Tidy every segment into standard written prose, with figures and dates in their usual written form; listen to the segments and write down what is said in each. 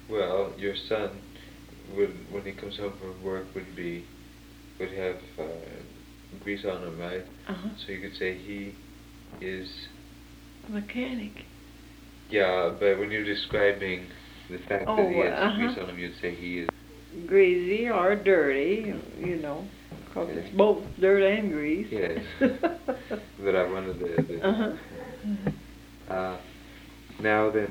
Well, your son would, when he comes home from work, would have grease on him, right? Uh-huh. So you could say he is. Mechanic. Yeah, but when you're describing the fact that he Oh, has grease on him, you'd say he is. greasy or dirty, you know, 'cause Okay. it's both dirt and grease. Yes. But I wanted the Uh-huh. Now then,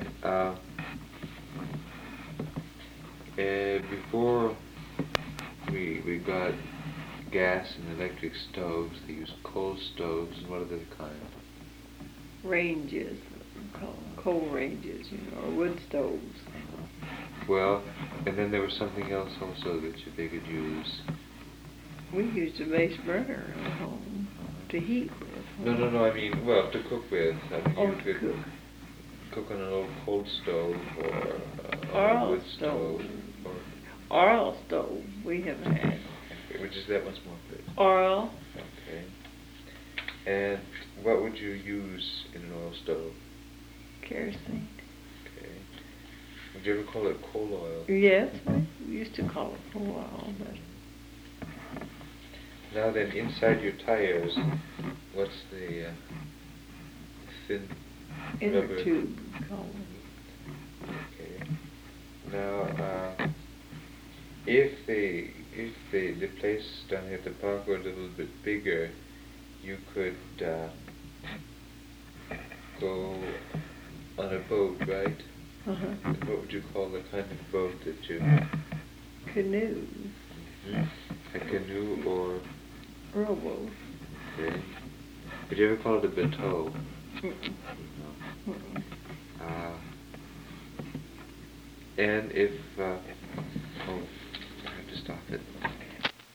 before we got gas and electric stoves, they used coal stoves, and what other kind? Ranges, coal ranges, you know, or wood stoves. Well, and then there was something else also that they could use. We used a base burner at home to heat with. No, I mean, well, to cook with. I mean, Oh, you to could cook on an old coal stove or on a Oil wood stove. or Oil stove we have had. which is that much more good. Oil, Okay. And what would you use in an oil stove? kerosene. Okay. Would you ever call it coal oil? Yes, we used to call it coal oil, but Now then, inside your tires, what's the thin inner rubber? tube called. Okay. Now, if the place down here at the park were a little bit bigger, you could go on a boat, right? Uh-huh. And what would you call the kind of boat that you? Canoe. A canoe or? Rowboat. Okay. Would you ever call it a bateau? Mm-mm. No. Mm-mm. And if